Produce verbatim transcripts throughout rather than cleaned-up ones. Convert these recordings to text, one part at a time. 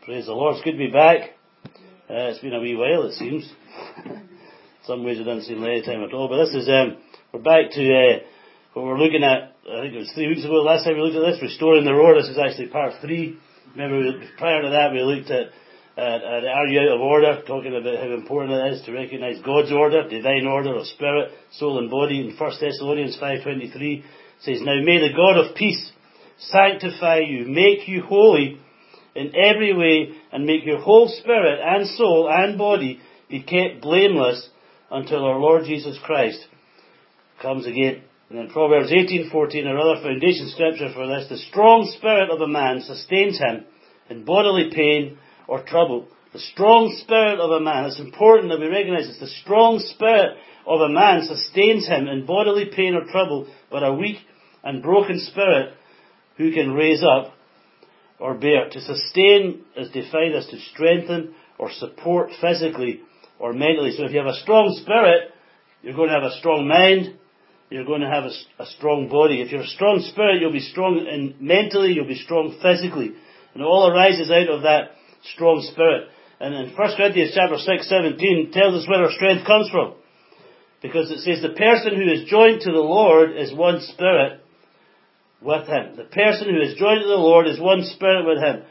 Praise the Lord. It's good to be back. Uh, it's been a wee while, it seems. In some ways it doesn't seem like any time at all. But this is, um, we're back to uh, what we're looking at. I think it was three weeks ago, the last time we looked at this, Restoring the Roar. This is actually part three. Remember, we, prior to that, we looked at, at, at Are You Out of Order? Talking about how important it is to recognise God's order, divine order of spirit, soul and body. In First Thessalonians five twenty-three says, Now may the God of peace sanctify you, make you holy in every way, and make your whole spirit and soul and body be kept blameless until our Lord Jesus Christ comes again. And then Proverbs eighteen fourteen, our other foundation scripture for this, the strong spirit of a man sustains him in bodily pain or trouble. The strong spirit of a man, it's important that we recognize this, the strong spirit of a man sustains him in bodily pain or trouble, but a weak and broken spirit who can raise up or bear. To sustain is defined as to strengthen or support physically or mentally. So if you have a strong spirit, you're going to have a strong mind, you're going to have a, a strong body. If you're a strong spirit, you'll be strong in mentally, you'll be strong physically. And it all arises out of that strong spirit. And in First Corinthians chapter six, seventeen tells us where our strength comes from. Because it says, the person who is joined to the Lord is one spirit with him. The person who is joined to the Lord is one spirit with him.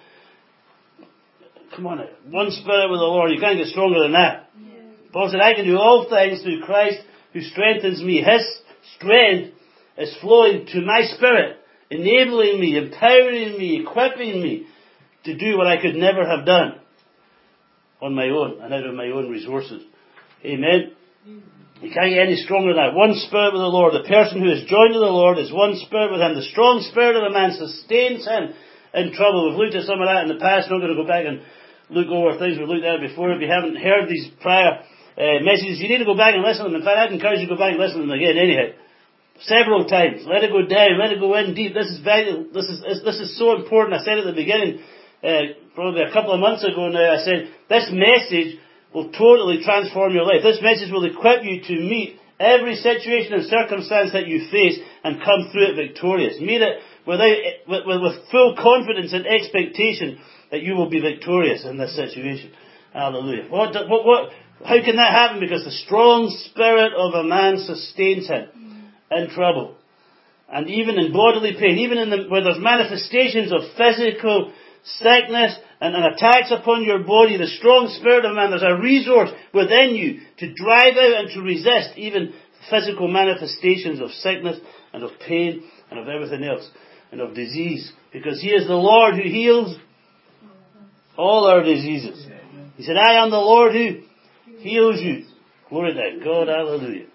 Come on now. One spirit with the Lord. You can't get stronger than that. Yeah. Paul said, I can do all things through Christ who strengthens me. His strength is flowing to my spirit, enabling me, empowering me, equipping me to do what I could never have done on my own and out of my own resources. Amen. You can't get any stronger than that. One spirit with the Lord. The person who is joined to the Lord is one spirit with him. The strong spirit of a man sustains him in trouble. We've looked at some of that in the past. I'm not going to go back and look over things we've looked at before. If you haven't heard these prior uh, messages, you need to go back and listen to them. In fact, I'd encourage you to go back and listen to them again anyhow. Several times. Let it go down. Let it go in deep. This is very, this is, this is so important. I said at the beginning, uh, probably a couple of months ago now, I said, this message will totally transform your life. This message will equip you to meet every situation and circumstance that you face and come through it victorious. Meet it without, with, with, with full confidence and expectation that you will be victorious in this situation. Hallelujah. What, what, what, how can that happen? Because the strong spirit of a man sustains him in trouble. And even in bodily pain, even in the, where there's manifestations of physical sickness and, and attacks upon your body, the strong spirit of man, there's a resource within you to drive out and to resist even physical manifestations of sickness and of pain and of everything else and of disease, because he is the Lord who heals all our diseases. He said, I am the Lord who heals you. Glory to God, hallelujah.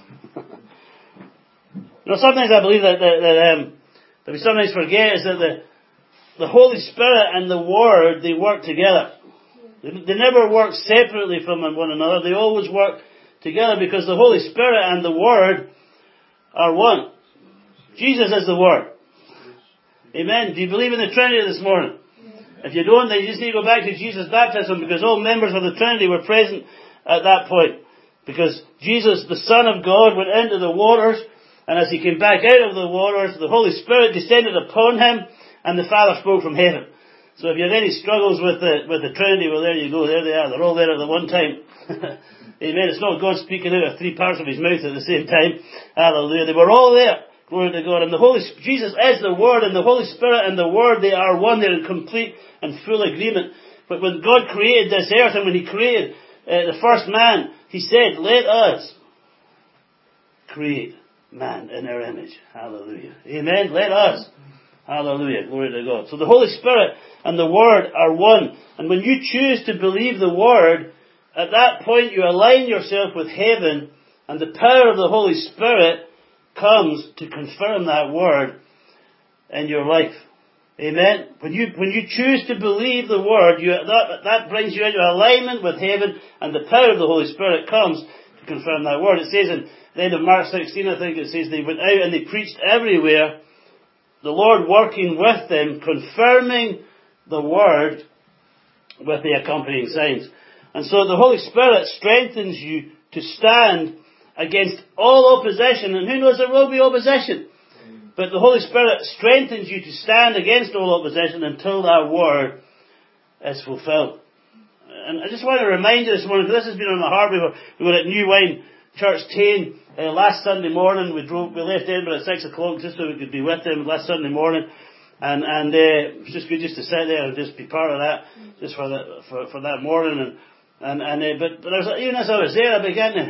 You know, sometimes I believe that, that, that, um, that we sometimes forget is that the The Holy Spirit and the Word, they work together. They, they never work separately from one another. They always work together because the Holy Spirit and the Word are one. Jesus is the Word. Amen. Do you believe in the Trinity this morning? If you don't, then you just need to go back to Jesus' baptism, because all members of the Trinity were present at that point. Because Jesus, the Son of God, went into the waters, and as he came back out of the waters, the Holy Spirit descended upon him, and the Father spoke from heaven. So if you have any struggles with the with the Trinity, well, there you go. There they are. They're all there at the one time. Amen. It's not God speaking out of three parts of his mouth at the same time. Hallelujah. They were all there. Glory to God. And the Holy Jesus is the Word, and the Holy Spirit and the Word, they are one. They're in complete and full agreement. But when God created this earth, and when he created uh, the first man, he said, let us create man in our image. Hallelujah. Amen. Let us. Hallelujah. Glory to God. So the Holy Spirit and the Word are one. And when you choose to believe the Word, at that point you align yourself with heaven, and the power of the Holy Spirit comes to confirm that Word in your life. Amen. When you, when you choose to believe the Word, you, that, that brings you into alignment with heaven, and the power of the Holy Spirit comes to confirm that Word. It says in the end of Mark sixteen, I think it says, they went out and they preached everywhere, the Lord working with them, confirming the Word with the accompanying signs. And so the Holy Spirit strengthens you to stand against all opposition. And who knows, there will be opposition. But the Holy Spirit strengthens you to stand against all opposition until that Word is fulfilled. And I just want to remind you this morning, because this has been on my heart. We were, we were at New Wine Church Tane uh, last Sunday morning. We drove, we left Edinburgh at six o'clock just so we could be with them last Sunday morning. And, and, uh, it was just good just to sit there and just be part of that, just for that, for, for that morning. And, and, and, uh, but, but I was, even as I was there, I began to,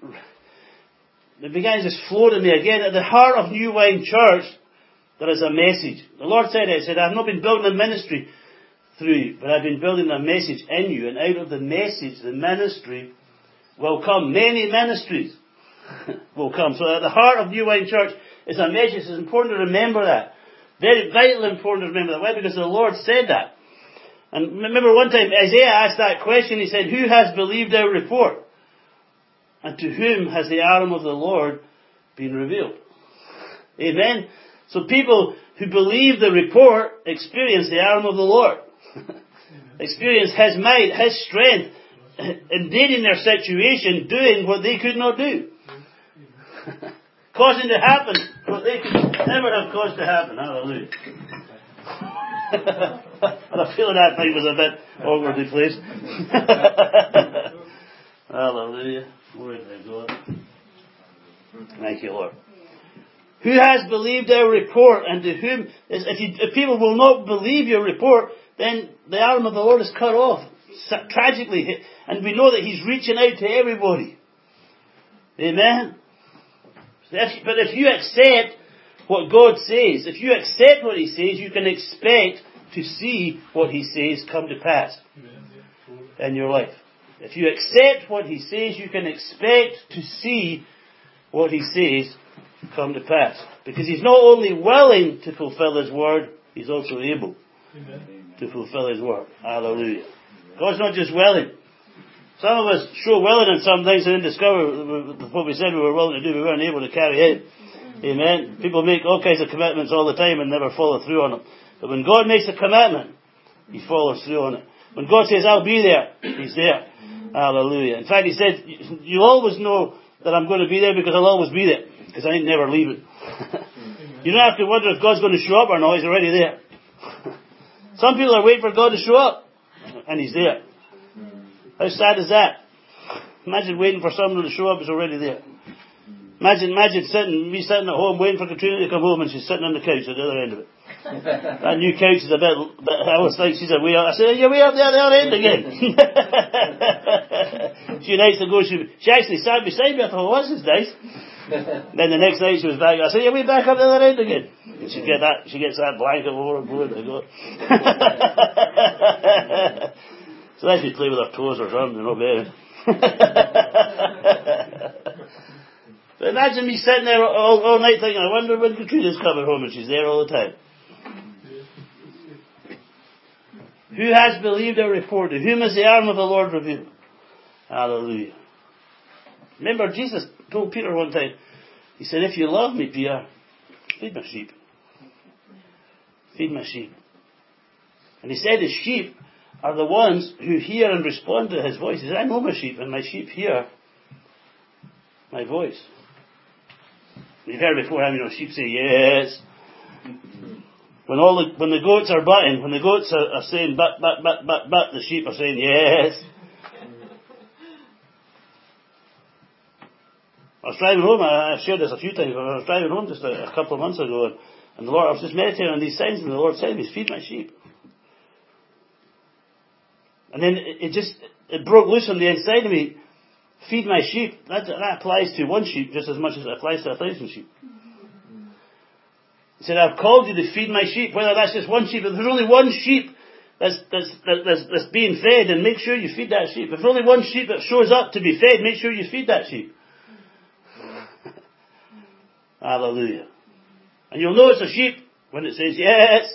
it began to just flow to me again. At the heart of New Wine Church, there is a message. The Lord said it, He said, I've not been building a ministry through you, but I've been building a message in you, and out of the message, the ministry will come. Many ministries will come. So at the heart of New Wine Church is a message. It's important to remember that. Very vitally important to remember that. Why? Because the Lord said that. And remember one time Isaiah asked that question. He said, who has believed our report? And to whom has the arm of the Lord been revealed? Amen. So people who believe the report experience the arm of the Lord. Experience His might, His strength, indeed in their situation, doing what they could not do. Causing to happen what they could never have caused to happen. Hallelujah. And I feel that thing was a bit awkwardly placed. Hallelujah. Glory to God. Thank you, Lord. Who has believed our report, and to whom, if, you, if people will not believe your report, then the arm of the Lord is cut off. Tragically. And we know that He's reaching out to everybody. Amen. If, but if you accept what God says, if you accept what He says, you can expect to see what He says come to pass in your life. If you accept what He says, you can expect to see what He says come to pass. Because He's not only willing to fulfill His word, He's also able Amen. To fulfill His word. Hallelujah. God's not just willing. Some of us show willing in some things and then discover what we said we were willing to do, we weren't able to carry out. Amen. People make all kinds of commitments all the time and never follow through on them. But when God makes a commitment, He follows through on it. When God says, I'll be there, He's there. Hallelujah. In fact, He said, you always know that I'm going to be there because I'll always be there. Because I ain't never leaving. You don't have to wonder if God's going to show up or not. He's already there. Some people are waiting for God to show up. And He's there. How sad is that? Imagine waiting for someone to show up. He's already there. Imagine, imagine sitting, me sitting at home waiting for Katrina to come home and she's sitting on the couch at the other end of it. That new couch is a bit, bit I was like, she's a way up. I said, yeah, way up there, the other end again. A few nights ago, she, she actually sat beside me. I thought, well, this is nice. Then the next night she was back. I said, yeah, we back up the other end again. And she get that, she gets that blanket over her board. I go. So let's be play with her toes or something, you know, better. But imagine me sitting there all, all night thinking, I wonder when Katrina's coming home, and she's there all the time. Who has believed our report? To whom is the arm of the Lord revealed? Hallelujah. Remember, Jesus told Peter one time, He said, if you love me, Peter, feed my sheep. Feed my sheep. And He said His sheep are the ones who hear and respond to His voice. He said, I know my sheep, and my sheep hear my voice. You've heard before, you know, sheep say yes. When all the, when the goats are butting, when the goats are, are saying but, but, but, but, but, the sheep are saying yes. I was driving home, I, I've shared this a few times, but I was driving home just a, a couple of months ago, and, and the Lord, I was just meditating on these signs, and the Lord said to me, feed my sheep. And then it, it just, it broke loose on the inside of me. Feed my sheep. That, that applies to one sheep just as much as it applies to a thousand sheep. He said, I've called you to feed my sheep. Whether that's just one sheep, if there's only one sheep that's, that's, that's, that's being fed, then make sure you feed that sheep. If there's only one sheep that shows up to be fed, make sure you feed that sheep. Hallelujah. And you'll know it's a sheep when it says yes.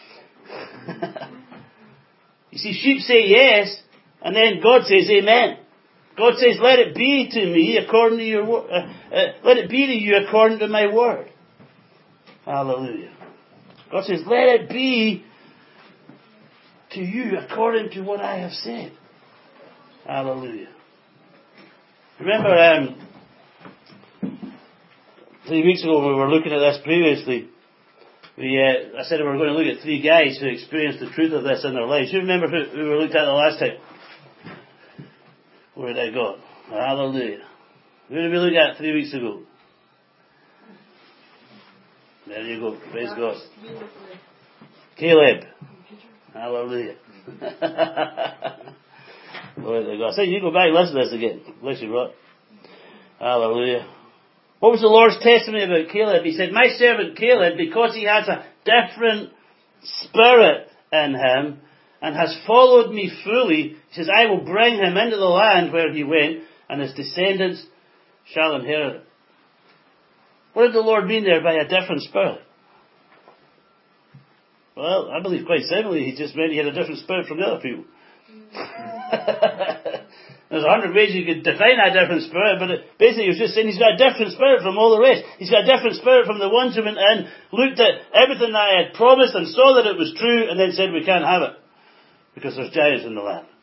You see, sheep say yes, and then God says amen. God says, let it be to me according to your word. Uh, uh, let it be to you according to my word. Hallelujah. God says, let it be to you according to what I have said. Hallelujah. Remember, um, three weeks ago when we were looking at this previously, We, uh, I said we were going to look at three guys who experienced the truth of this in their lives. You remember who, who we looked at the last time? Where did I go? Hallelujah. Who did we look at three weeks ago? There you go. Praise God. Caleb. Hallelujah. Glory to God. I said you go back and listen to this again. Bless you, Rod. Hallelujah. What was the Lord's testimony about Caleb? He said, my servant Caleb, because he has a different spirit in him and has followed me fully, he says, I will bring him into the land where he went, and his descendants shall inherit it. What did the Lord mean there by a different spirit? Well, I believe quite simply he just meant he had a different spirit from the other people. There's a hundred ways you could define that different spirit, but it, basically he was just saying he's got a different spirit from all the rest. He's got a different spirit from the ones who went in, looked at everything that I had promised and saw that it was true, and then said we can't have it because there's giants in the land.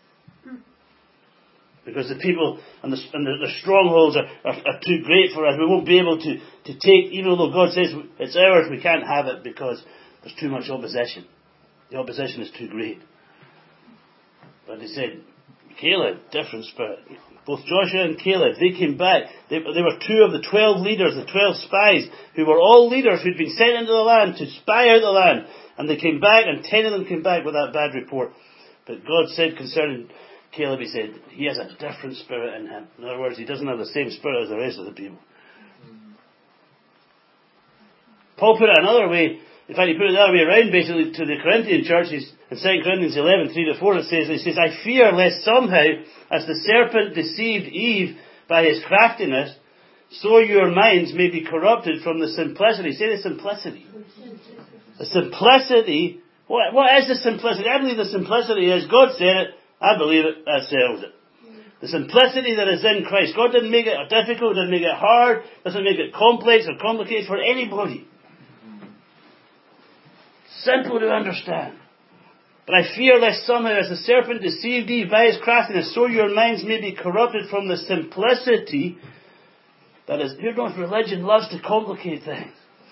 Because the people and the, and the, the strongholds are, are, are too great for us. We won't be able to, to take, even though God says it's ours, we can't have it because there's too much opposition. The opposition is too great. But he said, Caleb, different spirit. Both Joshua and Caleb, they came back. They, they were two of the twelve leaders, the twelve spies, who were all leaders who'd been sent into the land to spy out the land. And they came back, and ten of them came back with that bad report. But God said concerning Caleb, he said, he has a different spirit in him. In other words, he doesn't have the same spirit as the rest of the people. Paul put it another way. In fact, he put it the other way around, basically, to the Corinthian churches. In Second Corinthians eleven, three to four, it says, he says, I fear lest somehow, as the serpent deceived Eve by his craftiness, so your minds may be corrupted from the simplicity. Say the simplicity. The simplicity. What, what is the simplicity? I believe the simplicity is, God said it, I believe it, that settles it. The simplicity that is in Christ. God didn't make it difficult, didn't make it hard, doesn't make it complex or complicated for anybody. Simple to understand. But I fear lest somehow, as the serpent deceived Eve by his craftiness, so your minds may be corrupted from the simplicity that is. You know, religion loves to complicate things.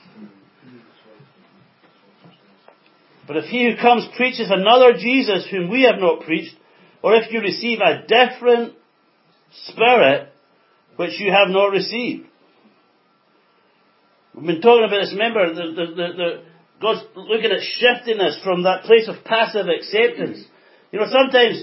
But if he who comes preaches another Jesus whom we have not preached, or if you receive a different spirit which you have not received. We've been talking about this, remember, the, the, the, the God's looking at shifting us from that place of passive acceptance. You know, sometimes,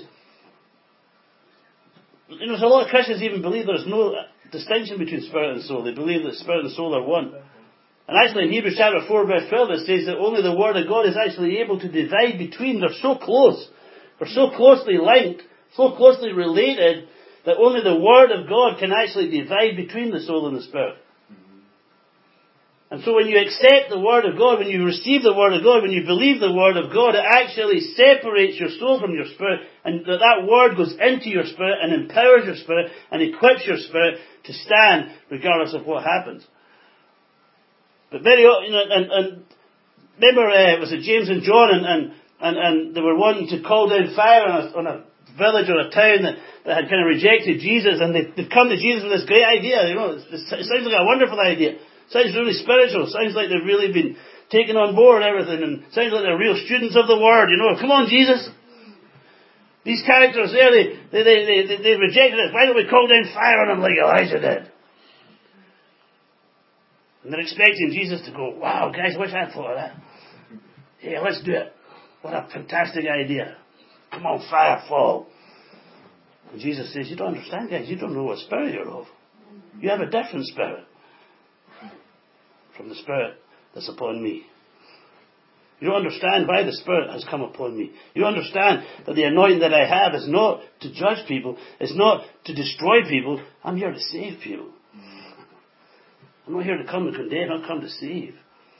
you know, there's a lot of Christians even believe there's no distinction between spirit and soul. They believe that spirit and soul are one. And actually in Hebrews chapter four verse twelve it says that only the Word of God is actually able to divide between. They're so close. They're so closely linked, so closely related, that only the Word of God can actually divide between the soul and the spirit. And so when you accept the Word of God, when you receive the Word of God, when you believe the Word of God, it actually separates your soul from your spirit, and that that Word goes into your spirit and empowers your spirit and equips your spirit to stand regardless of what happens. But very, you know, and, and remember, uh, was it James and John, and, and, and, and they were wanting to call down fire on a, on a village or a town that, that had kind of rejected Jesus, and they, they've come to Jesus with this great idea. You know, it, it sounds like a wonderful idea. Sounds really spiritual. Sounds like they've really been taken on board and everything. And sounds like they're real students of the Word. You know, come on, Jesus. These characters there, they, they, they, they, they rejected us. Why don't we call down fire on them like Elijah did? And they're expecting Jesus to go, wow, guys, I wish I'd thought of that. Yeah, let's do it. What a fantastic idea. Come on, fire, fall. And Jesus says, you don't understand, guys. You don't know what spirit you're of. You have a different spirit from the Spirit that's upon me. You don't understand why the Spirit has come upon me. You don't understand that the anointing that I have is not to judge people. It's not to destroy people. I'm here to save people. I'm not here to come to condemn. I've come to save.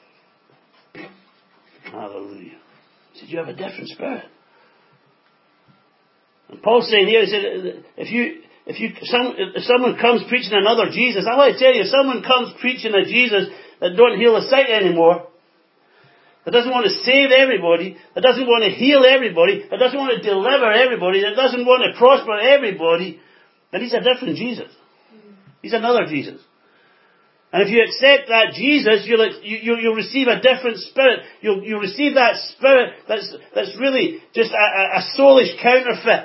Hallelujah. He said, you have a different spirit. And Paul's saying here, he said, if you, if you, some, if someone comes preaching another Jesus, I want to tell you, if someone comes preaching a Jesus that don't heal the sick anymore, that doesn't want to save everybody, that doesn't want to heal everybody, that doesn't want to deliver everybody, that doesn't want to prosper everybody, then he's a different Jesus. He's another Jesus. And if you accept that Jesus, you'll, you, you'll receive a different spirit. You'll, you'll receive that spirit that's, that's really just a, a, a soulish counterfeit.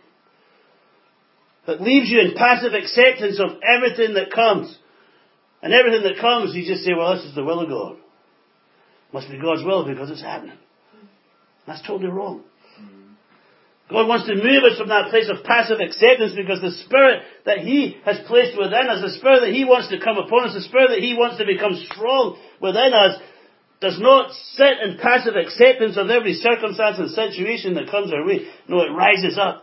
That leaves you in passive acceptance of everything that comes. And everything that comes, you just say, well, this is the will of God. Must be God's will because it's happening. That's totally wrong. God wants to move us from that place of passive acceptance because the Spirit that He has placed within us, the Spirit that He wants to come upon us, the Spirit that He wants to become strong within us, does not sit in passive acceptance of every circumstance and situation that comes our way. No, it rises up.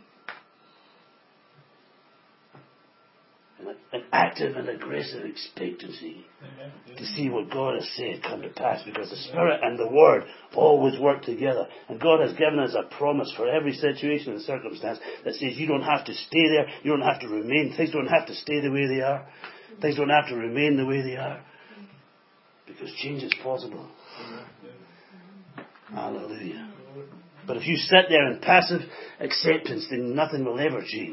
An active and aggressive expectancy to see what God has said come to pass, because the Spirit and the Word always work together. And God has given us a promise for every situation and circumstance that says you don't have to stay there, you don't have to remain, things don't have to stay the way they are, things don't have to remain the way they are, because change is possible. Hallelujah. But if you sit there in passive acceptance, then nothing will ever change.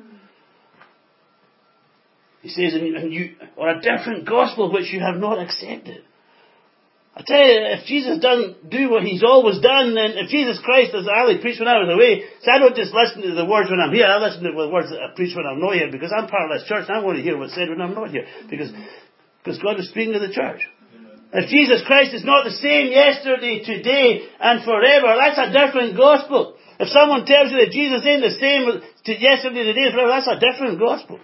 He says, and you, or a different gospel which you have not accepted. I tell you, if Jesus doesn't do what He's always done, then if Jesus Christ, as Ali preached when I was away, so I don't just listen to the words when I'm here, I listen to the words that I preach when I'm not here, because I'm part of this church and I want to hear what's said when I'm not here, because, because God is speaking to the church. If Jesus Christ is not the same yesterday, today, and forever, that's a different gospel. If someone tells you that Jesus ain't the same to yesterday, today, and forever, that's a different gospel.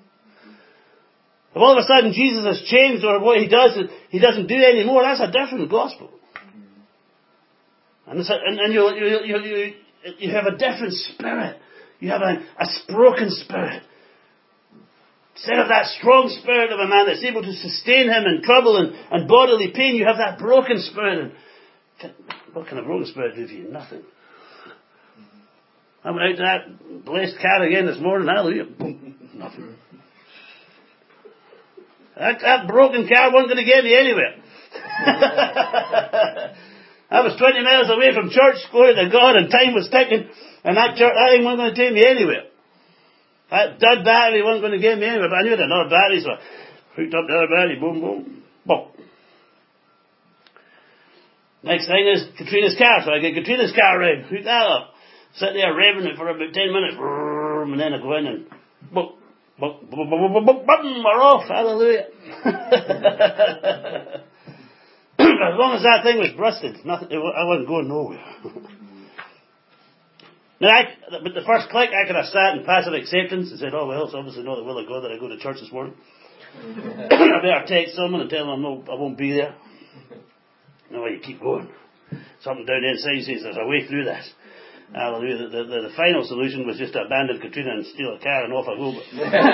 If all of a sudden Jesus has changed, or what He does, He doesn't do anymore, that's a different gospel. And, it's a, and, and you, you, you, you, you have a different spirit. You have a, a broken spirit. Instead of that strong spirit of a man that's able to sustain him in trouble and, and bodily pain, you have that broken spirit. And what can a broken spirit do for you? Nothing. I went out to that blessed car again this morning. Hallelujah. Boom. Nothing. That, that broken car wasn't going to get me anywhere. I was twenty miles away from church, glory to God, and time was ticking, and that church, that thing wasn't going to take me anywhere. That dead battery wasn't going to get me anywhere, but I knew it had another battery, so I hooked up the other battery, boom, boom, boom. Next thing is Katrina's car, so I get Katrina's car rev, hook that up, sit there revving it for about ten minutes, and then I go in and boom. Boom, boom, boom, boom, boom, boom, we're off. Hallelujah. As long as that thing was rusted, nothing, I wasn't going nowhere. Now, I, but the first click, I could have sat in passive acceptance and said, oh, well, it's obviously not the will of God that I go to church this morning. I better text someone and tell them I'm no, I won't be there. No, you keep going. Something down the inside says there's a way through this. Hallelujah. The, the, the final solution was just to abandon Katrina and steal a car and off I go.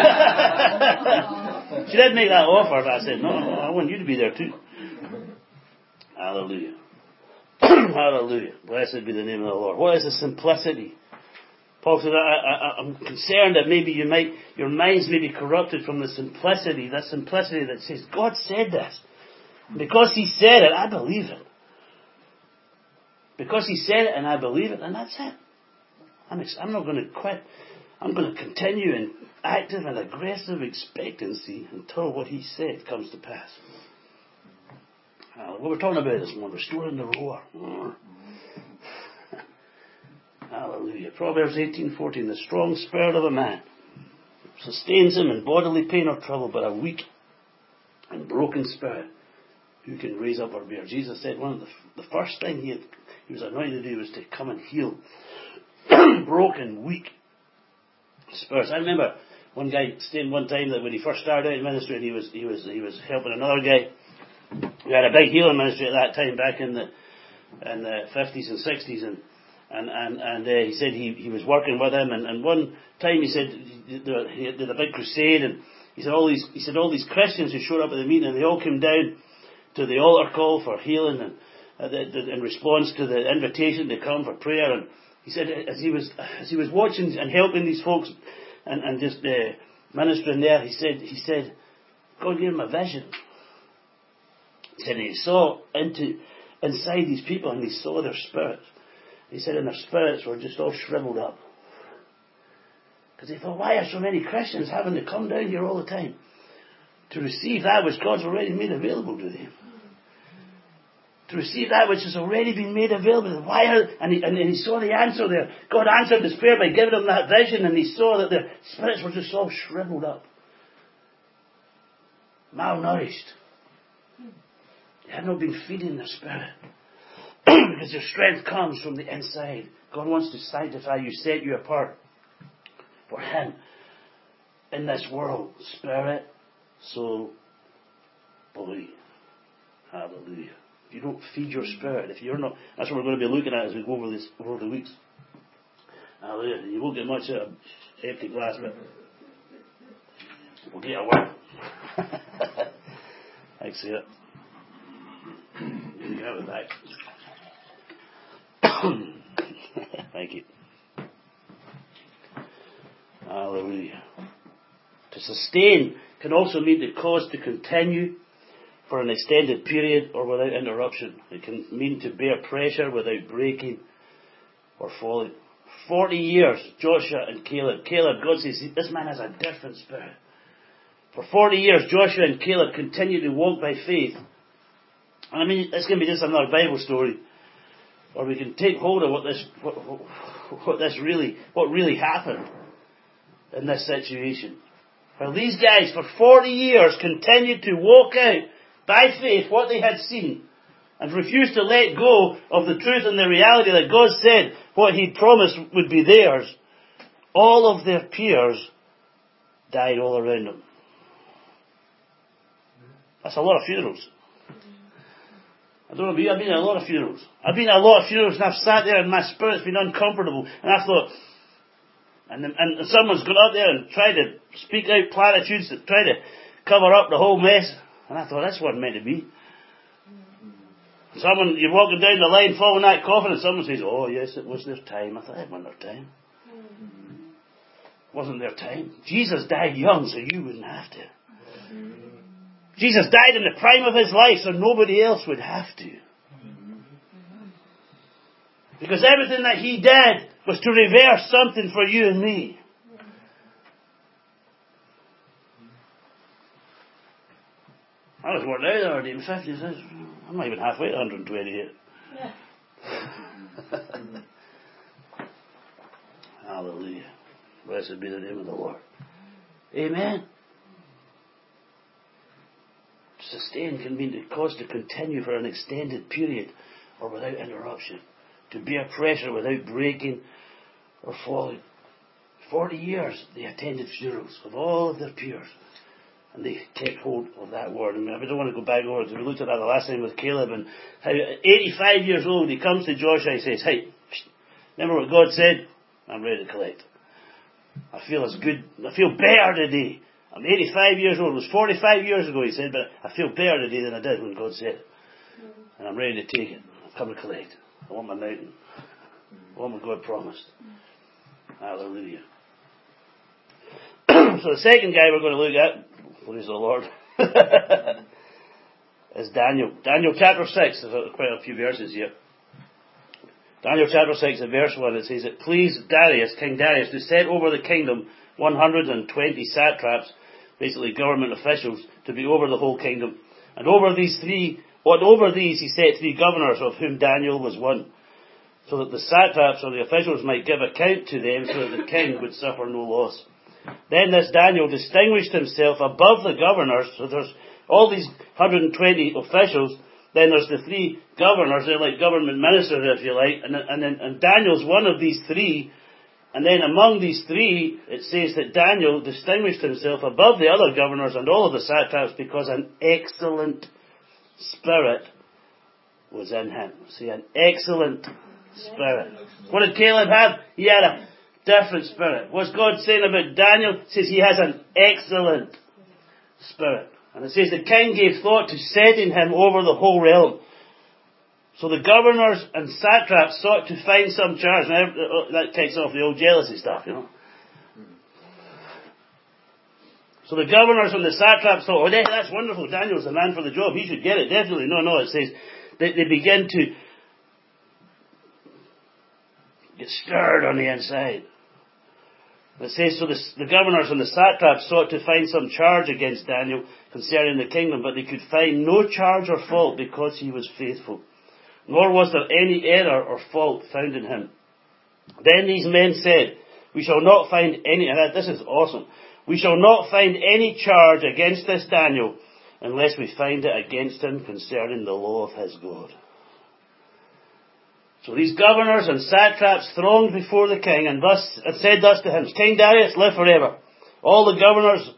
She did make that offer, but I said, no, no, I want you to be there too. Hallelujah. Hallelujah. Blessed be the name of the Lord. What is the simplicity? Paul said, I, I, I'm concerned that maybe you might, your minds may be corrupted from the simplicity, that simplicity that says, God said this. Because He said it, I believe it. Because He said it and I believe it, and that's it. I'm, ex- I'm not going to quit. I'm going to continue in active and aggressive expectancy until what He said comes to pass. Uh, what we're talking about this morning, restoring the roar. Hallelujah. Proverbs eighteen fourteen. The strong spirit of a man sustains him in bodily pain or trouble, but a weak and broken spirit who can raise up or bear. Jesus said one of the, the first thing he, had, he was anointed to do was to come and heal broken, weak spirits. I remember one guy saying one time that when he first started out in ministry, and he was he was he was helping another guy. We had a big healing ministry at that time, back in the in the fifties and sixties, and and and, and uh, he said he, he was working with him, and, and one time he said he did a big crusade, and he said all these he said all these Christians who showed up at the meeting, and they all came down to the altar call for healing, and uh, the, the, in response to the invitation to come for prayer. And he said as he was as he was watching and helping these folks and, and just uh, ministering there, he said he said God gave him a vision. He said he saw into inside these people, and he saw their spirits. He said, and their spirits were just all shriveled up. Because he thought, why are so many Christians having to come down here all the time? to receive that which God's already made available to them. To receive that which has already been made available. Why are, and, he, and he saw the answer there. God answered his prayer by giving him that vision, and he saw that their spirits were just all shriveled up. Malnourished. They had not been feeding their spirit. Because your strength comes from the inside. God wants to sanctify you, set you apart for Him in this world. Spirit, soul, body. Hallelujah. If you don't feed your spirit, if you're not, that's what we're going to be looking at as we go over this over the weeks. Hallelujah. You won't get much out of empty glass, but we'll get a word. I see it. You have it back. Thank you. Hallelujah. To sustain can also mean to cause to continue for an extended period or without interruption. It can mean to bear pressure without breaking or falling. Forty years, Joshua and Caleb. Caleb, God says, this man has a different spirit. For forty years, Joshua and Caleb continued to walk by faith. And I mean, this can be just another Bible story. Or we can take hold of what this, what, what this really, what really happened in this situation. Well, these guys for forty years continued to walk out by faith what they had seen and refused to let go of the truth and the reality that God said what He promised would be theirs. All of their peers died all around them. That's a lot of funerals. I don't know about you, I've been at a lot of funerals. I've been at a lot of funerals and I've sat there and my spirit's been uncomfortable. And I thought, and, and someone's gone up there and tried to speak out platitudes that try to cover up the whole mess. And I thought, that's what it meant to be. Someone, you're walking down the line following that coffin and someone says, oh yes, it was their time. I thought, it wasn't their time. It wasn't their time. Jesus died young so you wouldn't have to. Jesus died in the prime of His life so nobody else would have to. Because everything that He did was to reverse something for you and me. I was working out already in fifties. I'm not even halfway to one hundred twenty yet. Yeah. Hallelujah. Blessed be the name of the Lord. Amen. Sustain can mean to cause to continue for an extended period or without interruption. To bear pressure without breaking or falling. Forty years they attended funerals of all of their peers. And they kept hold of that word. I mean, I don't want to go back over it. We looked at that the last time with Caleb and how at eighty-five years old he comes to Joshua and says, hey, remember what God said? I'm ready to collect. I feel as good, I feel better today. I'm eighty-five years old. It was forty-five years ago, he said, but I feel better today than I did when God said it. And I'm ready to take it. I've come to collect. I want my mountain. I want what God promised. Hallelujah. So the second guy we're going to look at, praise the Lord, is Daniel. Daniel chapter six. There's quite a few verses here. Daniel chapter six, at verse one, it says, it pleased Darius, King Darius, to set over the kingdom one hundred twenty satraps, basically government officials, to be over the whole kingdom. And over these three, what over these he set three governors, of whom Daniel was one, so that the satraps or the officials might give account to them, so that the king would suffer no loss. Then this Daniel distinguished himself above the governors. So there's all these one hundred twenty officials. Then there's the three governors. They're like government ministers, if you like. And, and, then, and Daniel's one of these three. And then among these three, it says that Daniel distinguished himself above the other governors and all of the satraps because an excellent spirit was in him. See, an excellent spirit. What did Caleb have? He had a different spirit. What's God saying about Daniel? It says he has an excellent spirit. And it says the king gave thought to setting him over the whole realm. So the governors and satraps sought to find some charge. Now, that takes off the old jealousy stuff, you know. So the governors and the satraps thought, oh, that's wonderful. Daniel's the man for the job. He should get it. Definitely. No, no. It says they, they begin to get stirred on the inside. It says, so the, the governors and the satraps sought to find some charge against Daniel concerning the kingdom, but they could find no charge or fault because he was faithful. Nor was there any error or fault found in him. Then these men said, we shall not find any, and this is awesome, we shall not find any charge against this Daniel unless we find it against him concerning the law of his God. So these governors and satraps thronged before the king and thus and said thus to him, King Darius, live forever. All the governors,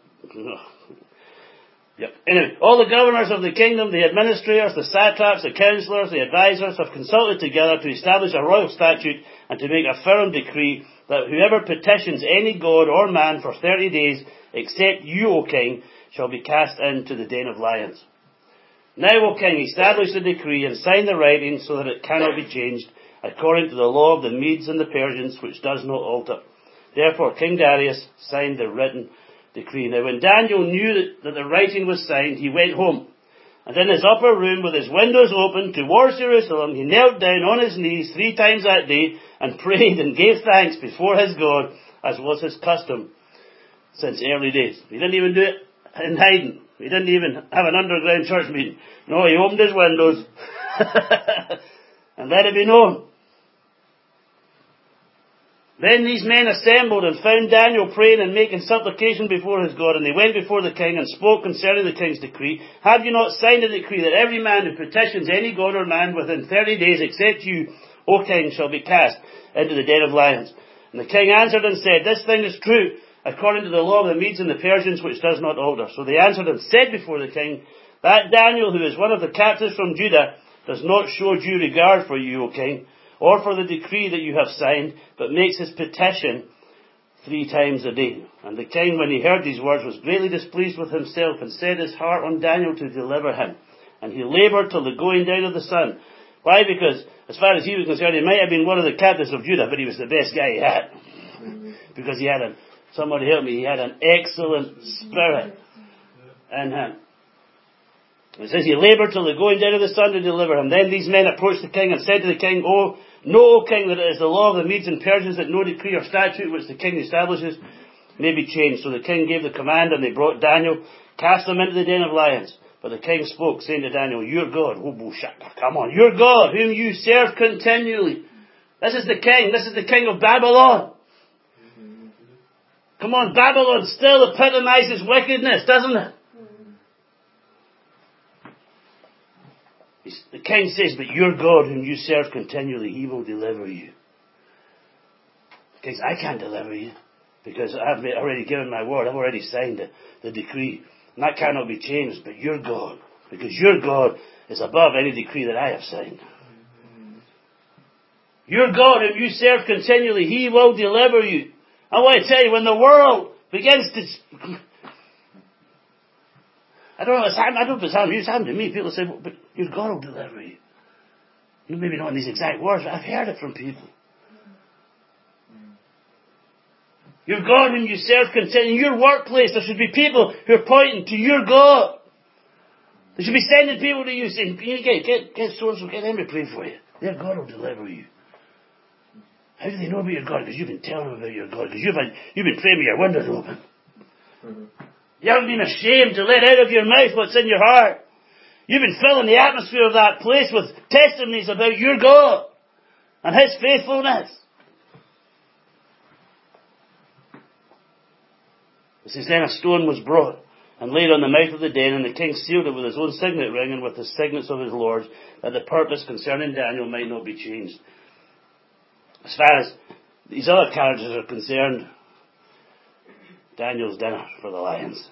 yep. Anyway, all the governors of the kingdom, the administrators, the satraps, the counselors, the advisors have consulted together to establish a royal statute and to make a firm decree that whoever petitions any god or man for thirty days, except you, O king, shall be cast into the den of lions. Now, O king, establish the decree and sign the writing so that it cannot be changed, according to the law of the Medes and the Persians, which does not alter. Therefore, King Darius signed the written decree. Now, when Daniel knew that, that the writing was signed, he went home. And in his upper room, with his windows open towards Jerusalem, he knelt down on his knees three times that day and prayed and gave thanks before his God, as was his custom since early days. He didn't even do it in hiding. He didn't even have an underground church meeting. No, he opened his windows and let it be known. Then these men assembled and found Daniel praying and making supplication before his God, and they went before the king and spoke concerning the king's decree. Have you not signed a decree that every man who petitions any god or man within thirty days, except you, O king, shall be cast into the den of lions? And the king answered and said, this thing is true, according to the law of the Medes and the Persians, which does not alter. So they answered and said before the king, that Daniel, who is one of the captives from Judah, does not show due regard for you, O king, or for the decree that you have signed, but makes his petition three times a day. And the king, when he heard these words, was greatly displeased with himself, and set his heart on Daniel to deliver him. And he laboured till the going down of the sun. Why? Because, as far as he was concerned, he might have been one of the captives of Judah, but he was the best guy he had. Because he had a, somebody help me, he had an excellent spirit in him. It says he laboured till the going down of the sun to deliver him. Then these men approached the king and said to the king, Oh, know, O king, that it is the law of the Medes and Persians that no decree or statute which the king establishes may be changed. So the king gave the command, and they brought Daniel, cast him into the den of lions. But the king spoke, saying to Daniel, your God, oh, come on, your God, whom you serve continually. This is the king, this is the king of Babylon. Come on, Babylon still epitomizes wickedness, doesn't it? The king says, but your God whom you serve continually, he will deliver you. The king says, I can't deliver you, because I've already given my word, I've already signed the, the decree, and that cannot be changed, but your God, because your God is above any decree that I have signed. Your God whom you serve continually, he will deliver you. I want to tell you, when the world begins to... I don't know, it's happened, I don't know if it's happened, it's happened to me. People say, well, but your God will deliver you. You maybe not in these exact words, but I've heard it from people. Your God whom you serve continually. In your workplace, there should be people who are pointing to your God. They should be sending people to you saying, get, get, get so-and-so, get them to pray for you. Their God will deliver you. How do they know about your God? Because you've been telling them about your God. Because you've been, you've been praying with your windows open. Mm-hmm. You haven't been ashamed to let out of your mouth what's in your heart. You've been filling the atmosphere of that place with testimonies about your God and his faithfulness. It says, then a stone was brought and laid on the mouth of the den, and the king sealed it with his own signet ring and with the signets of his lords, that the purpose concerning Daniel might not be changed. As far as these other characters are concerned, Daniel's dinner for the lions.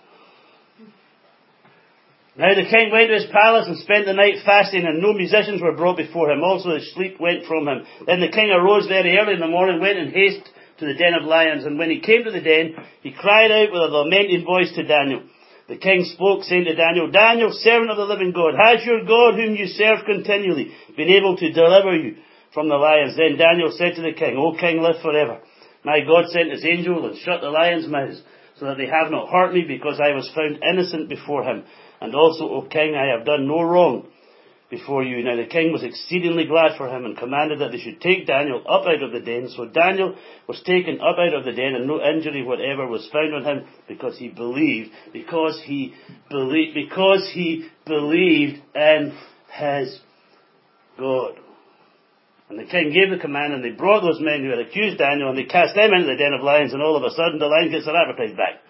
Now the king went to his palace and spent the night fasting, and no musicians were brought before him. Also his sleep went from him. Then the king arose very early in the morning, went in haste to the den of lions. And when he came to the den, he cried out with a lamenting voice to Daniel. The king spoke, saying to Daniel, Daniel, servant of the living God, has your God, whom you serve continually, been able to deliver you from the lions? Then Daniel said to the king, O king, live forever. My God sent his angel and shut the lions' mouths, so that they have not hurt me, because I was found innocent before him. And also, O king, I have done no wrong, before you. Now the king was exceedingly glad for him and commanded that they should take Daniel up out of the den. So Daniel was taken up out of the den, and no injury whatever was found on him, because he believed, because he believed, because he believed in his God. And the king gave the command, and they brought those men who had accused Daniel, and they cast them into the den of lions, and all of a sudden the lion gets their appetite back.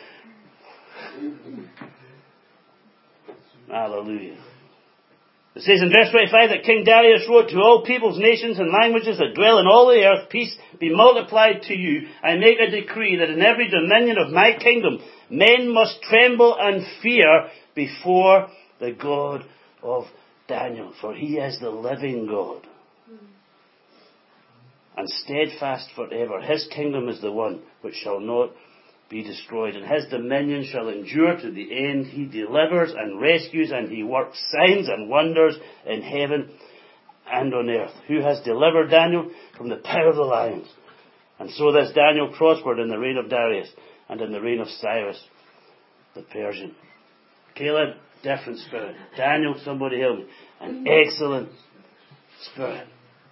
Hallelujah. It says in verse twenty-five that King Darius wrote, to all peoples, nations, and languages that dwell in all the earth, peace be multiplied to you. I make a decree that in every dominion of my kingdom, men must tremble and fear before the God of Daniel, for he is the living God, and steadfast forever. His kingdom is the one which shall not be destroyed, and his dominion shall endure to the end. He delivers and rescues, and he works signs and wonders in heaven and on earth. Who has delivered Daniel from the power of the lions? And so this Daniel prospered in the reign of Darius and in the reign of Cyrus the Persian. Caleb, different spirit. Daniel, somebody help me, an excellent spirit.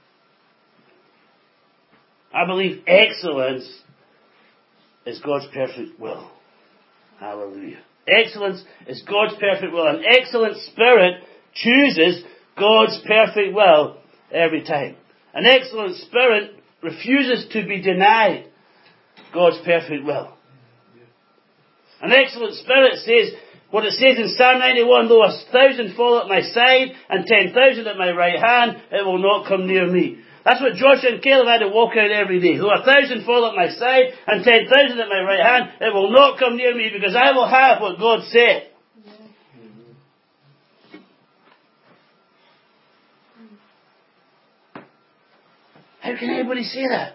I believe excellence is God's perfect will. Hallelujah. Excellence is God's perfect will. An excellent spirit chooses God's perfect will every time. An excellent spirit refuses to be denied God's perfect will. An excellent spirit says what it says in Psalm ninety-one, though a thousand fall at my side and ten thousand at my right hand, it will not come near me. That's what Joshua and Caleb had to walk out every day. Though a thousand fall at my side and ten thousand at my right hand, it will not come near me, because I will have what God said. How can anybody say that?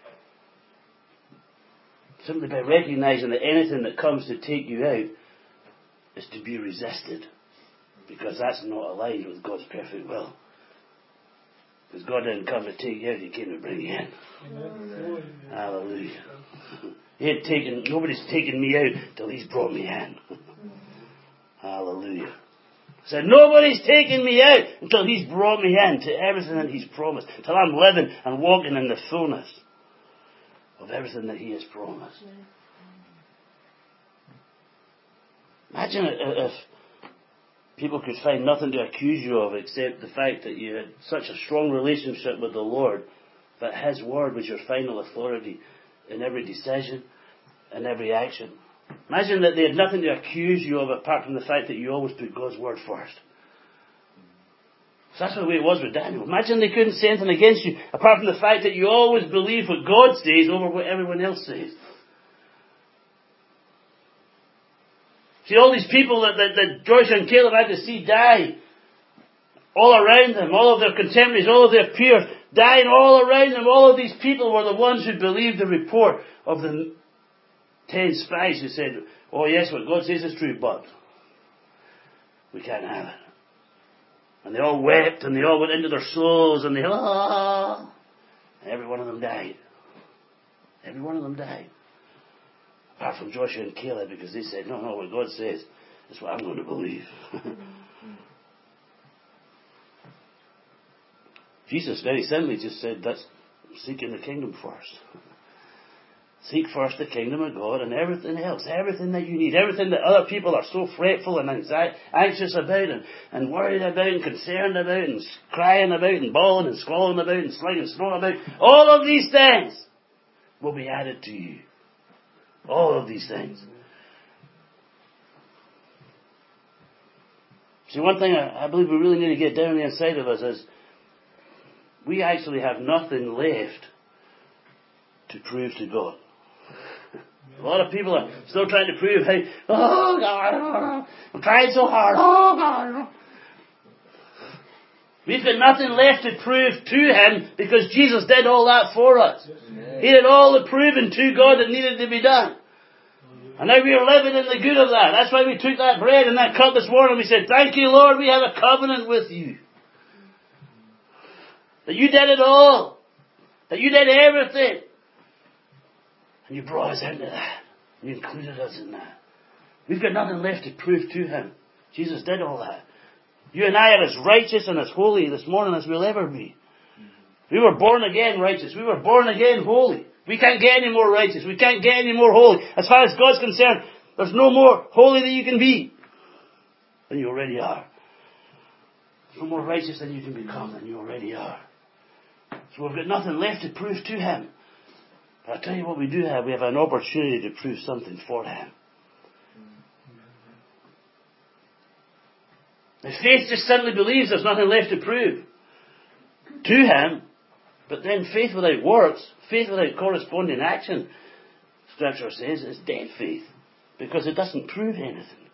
Simply by recognizing that anything that comes to take you out is to be resisted, because that's not aligned with God's perfect will. Because God didn't come to take you out, He came to bring you in. Amen. Hallelujah. He ain't taken, nobody's taken me out till He's brought me in. Hallelujah. I said, nobody's taken me out until He's brought me in to everything that He's promised. Till I'm living and walking in the fullness of everything that He has promised. Imagine if people could find nothing to accuse you of except the fact that you had such a strong relationship with the Lord, that His word was your final authority in every decision and every action. Imagine that they had nothing to accuse you of apart from the fact that you always put God's word first. So that's the way it was with Daniel. Imagine they couldn't say anything against you apart from the fact that you always believe what God says over what everyone else says. See, all these people that, that, that Joshua and Caleb had to see die all around them, all of their contemporaries, all of their peers, dying all around them, all of these people were the ones who believed the report of the ten spies who said, oh yes, what God says is true, but we can't have it. And they all wept, and they all went into their souls, and they, ah, and every one of them died. Every one of them died. Apart from Joshua and Caleb, because they said, no, no, what God says is what I'm going to believe. Jesus very simply just said, that's seeking the kingdom first. Seek first the kingdom of God, and everything else, everything that you need, everything that other people are so fretful and anxiety, anxious about, and, and worried about, and concerned about, and crying about, and bawling, and squalling about, and slinging snow about, all of these things will be added to you. All of these things. See, one thing I, I believe we really need to get down the inside of us is we actually have nothing left to prove to God. A lot of people are still trying to prove, hey, oh God, I'm trying so hard, oh God. We've got nothing left to prove to Him because Jesus did all that for us. Yes. He did all the proving to God that needed to be done. And now we are living in the good of that. That's why we took that bread and that cup this morning. We said, thank you, Lord, we have a covenant with you. That you did it all. That you did everything. And you brought us into that. You included us in that. We've got nothing left to prove to Him. Jesus did all that. You and I are as righteous and as holy this morning as we'll ever be. We were born again righteous. We were born again holy. We can't get any more righteous. We can't get any more holy. As far as God's concerned, there's no more holy that you can be than you already are. There's no more righteous than you can become than you already are. So we've got nothing left to prove to Him. But I'll tell you what we do have. We have an opportunity to prove something for Him. If faith just simply believes, there's nothing left to prove to Him. But then faith without works, faith without corresponding action, Scripture says, is dead faith. Because it doesn't prove anything.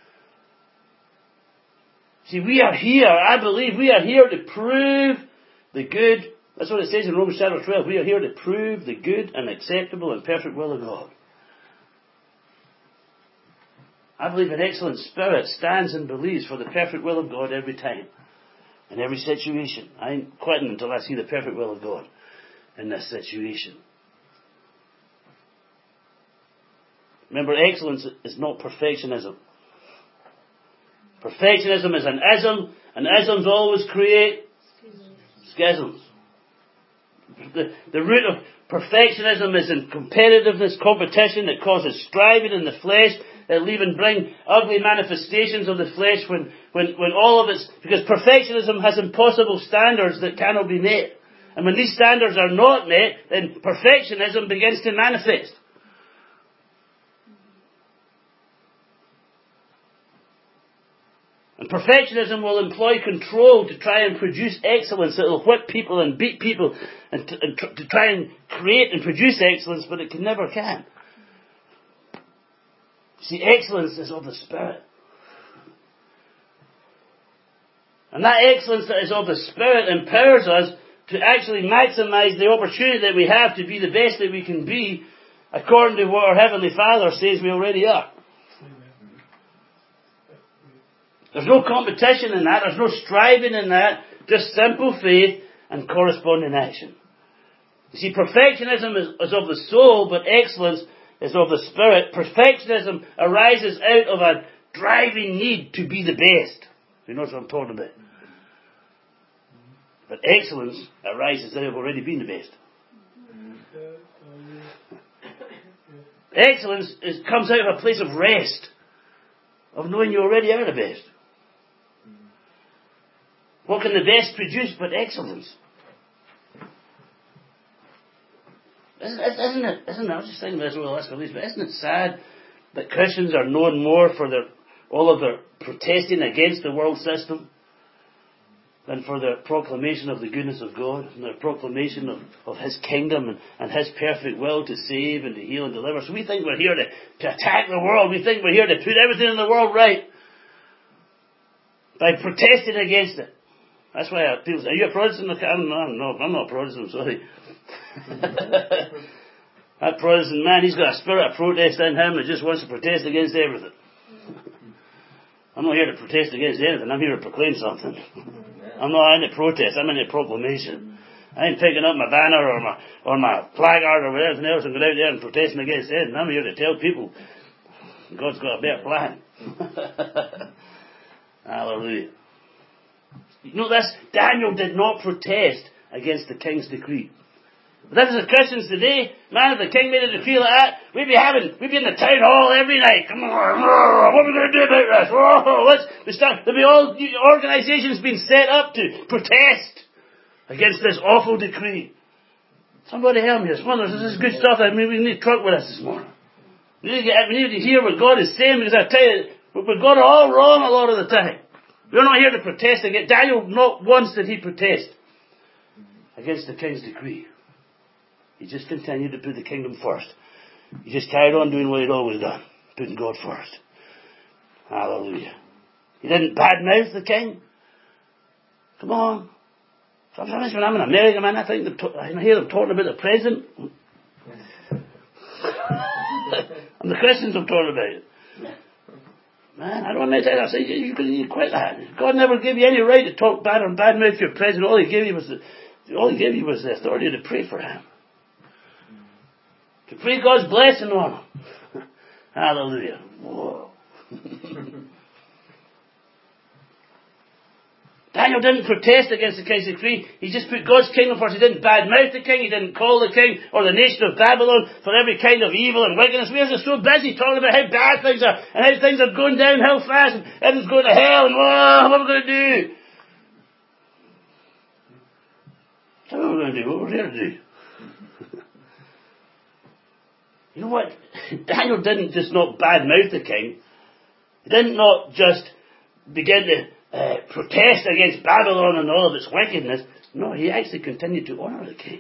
See, we are here, I believe, we are here to prove the good. That's what it says in Romans chapter twelve. We are here to prove the good and acceptable and perfect will of God. I believe an excellent spirit stands and believes for the perfect will of God every time. In every situation. I ain't quitting until I see the perfect will of God in this situation. Remember, excellence is not perfectionism. Perfectionism is an ism, and isms always create schisms. The, the root of perfectionism is in competitiveness, competition that causes striving in the flesh. It'll even bring ugly manifestations of the flesh when, when, when all of it's, because perfectionism has impossible standards that cannot be met. And when these standards are not met, then perfectionism begins to manifest. And perfectionism will employ control to try and produce excellence. It will whip people and beat people and to, and tr- to try and create and produce excellence, but it can never can. See, excellence is of the Spirit. And that excellence that is of the Spirit empowers us to actually maximize the opportunity that we have to be the best that we can be according to what our Heavenly Father says we already are. There's no competition in that. There's no striving in that. Just simple faith and corresponding action. You see, perfectionism is, is of the soul, but excellence is of the Spirit. Perfectionism arises out of a driving need to be the best. You know what I'm talking about. But excellence arises out of already being the best. Excellence is, comes out of a place of rest, of knowing you already are the best. What can the best produce but excellence? Isn't, isn't it, isn't it, I was just thinking about this over the last couple of weeks, but isn't it sad that Christians are known more for their, all of their protesting against the world system than for their proclamation of the goodness of God and their proclamation of, of His kingdom and, and His perfect will to save and to heal and deliver. So we think we're here to, to attack the world. We think we're here to put everything in the world right by protesting against it. That's why people say, are you a Protestant? I'm not, I'm not, I'm not a Protestant, I'm sorry. That Protestant man, he's got a spirit of protest in him that just wants to protest against everything. I'm not here to protest against anything. I'm here to proclaim something. I'm not in the protest. I'm in the proclamation. I ain't picking up my banner or my or my placard or whatever else and going out there and protesting against anything. I'm here to tell people God's got a better plan. Hallelujah. You know this? Daniel did not protest against the king's decree. But if as Christians today, man, if the king made a decree like that, we'd be having, we'd be in the town hall every night. Come on, what are we going to do about this? Oh, let's, we start, there'll be all organizations being set up to protest against this awful decree. Somebody help me this morning. This is good stuff. I mean, we need to truck with us this morning. We need to get, we need to hear what God is saying, because I tell you, we've got it all wrong a lot of the time. We're not here to protest against, Daniel, not once did he protest against the king's decree. He just continued to put the kingdom first. He just carried on doing what he'd always done, putting God first. Hallelujah. He didn't badmouth the king. Come on. Sometimes when I'm in America, man, I think to- I hear them talking about the president. And the Christians I'm talking about. Man, I don't want to tell you, I say, you, you, you quit that. God never gave you any right to talk bad or badmouth your president. All he gave you was the, all he gave you was the authority to pray for him. To pray God's blessing on him. Hallelujah. Whoa. Daniel didn't protest against the king's decree. He just put God's kingdom first. He didn't badmouth the king. He didn't call the king or the nation of Babylon for every kind of evil and wickedness. We are just so busy talking about how bad things are and how things are going downhill fast and everything's going to hell and whoa, what are we going to do? What are we going to do? What we're here to do? You know what? Daniel didn't just not badmouth the king. He didn't not just begin to uh, protest against Babylon and all of its wickedness. No, he actually continued to honour the king.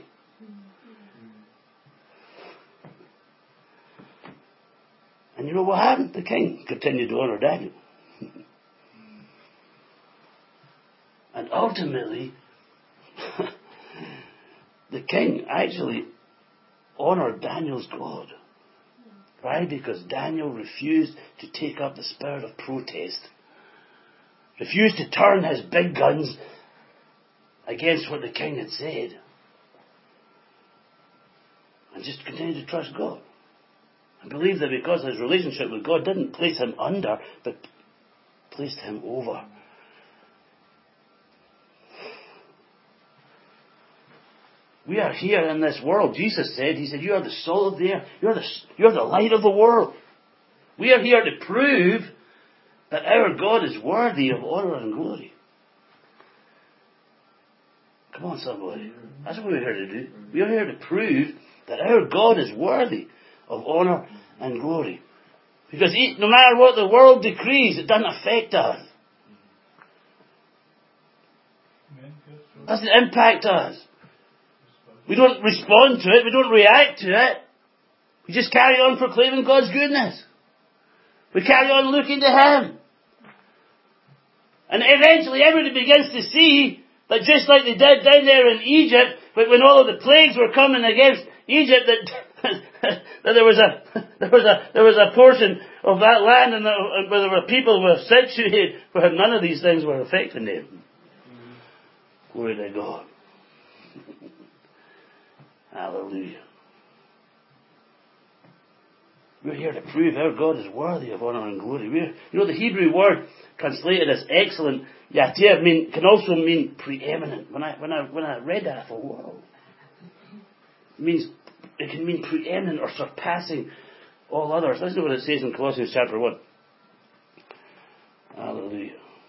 And you know what happened? The king continued to honour Daniel. And ultimately, the king actually honoured Daniel's God. Why? Because Daniel refused to take up the spirit of protest. Refused to turn his big guns against what the king had said. And just continued to trust God. And believe that because his relationship with God didn't place him under, but placed him over. We are here in this world. Jesus said, He said, you are the salt of the earth. You're the, you're the light of the world. We are here to prove that our God is worthy of honour and glory. Come on, somebody. That's what we're here to do. We are here to prove that our God is worthy of honour and glory. Because he, no matter what the world decrees, it doesn't affect us. It doesn't impact us. We don't respond to it. We don't react to it. We just carry on proclaiming God's goodness. We carry on looking to Him. And eventually everybody begins to see that just like they did down there in Egypt, but when all of the plagues were coming against Egypt, that, that there was a there was a there was a portion of that land and the, where there were people who were situated where none of these things were affecting them. Mm-hmm. Glory to God. Hallelujah. We're here to prove our God is worthy of honour and glory. We're, you know, the Hebrew word translated as excellent, yatir, mean, can also mean preeminent. When I when I when I read that, I thought, whoa. It means it can mean preeminent or surpassing all others. Listen to what it says in Colossians chapter one. Hallelujah.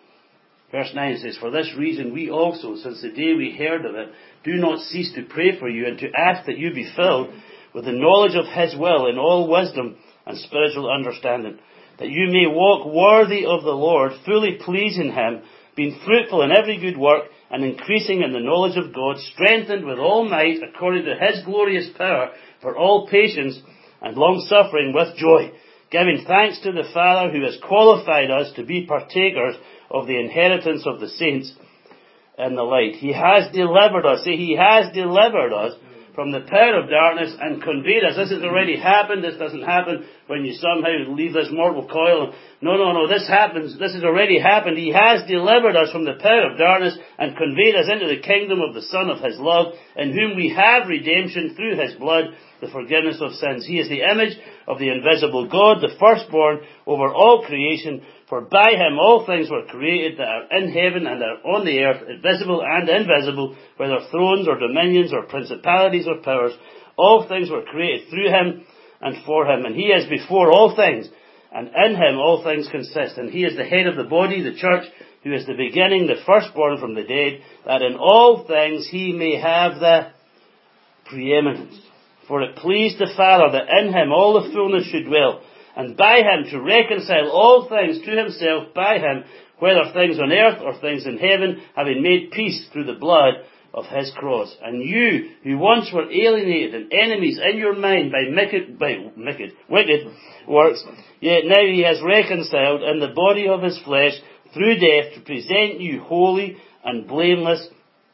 Verse nine says, for this reason we also, since the day we heard of it, do not cease to pray for you and to ask that you be filled with the knowledge of His will in all wisdom and spiritual understanding, that you may walk worthy of the Lord, fully pleasing Him, being fruitful in every good work and increasing in the knowledge of God, strengthened with all might according to His glorious power for all patience and long-suffering with joy, giving thanks to the Father who has qualified us to be partakers of the inheritance of the saints in the light. He has delivered us. See, He has delivered us from the power of darkness and conveyed us. This has already happened. This doesn't happen when you somehow leave this mortal coil. No, no, no. This happens. This has already happened. He has delivered us from the power of darkness and conveyed us into the kingdom of the Son of His love, in whom we have redemption through His blood, the forgiveness of sins. He is the image of the invisible God, the firstborn over all creation. For by Him all things were created that are in heaven and are on the earth, visible and invisible, whether thrones or dominions or principalities or powers. All things were created through Him and for Him. And He is before all things, and in Him all things consist. And He is the head of the body, the church, who is the beginning, the firstborn from the dead, that in all things He may have the preeminence. For it pleased the Father that in Him all the fullness should dwell, and by Him to reconcile all things to Himself by Him, whether things on earth or things in heaven, having made peace through the blood of His cross. And you, who once were alienated and enemies in your mind by wicked, by wicked, wicked works, yet now He has reconciled in the body of His flesh through death to present you holy and blameless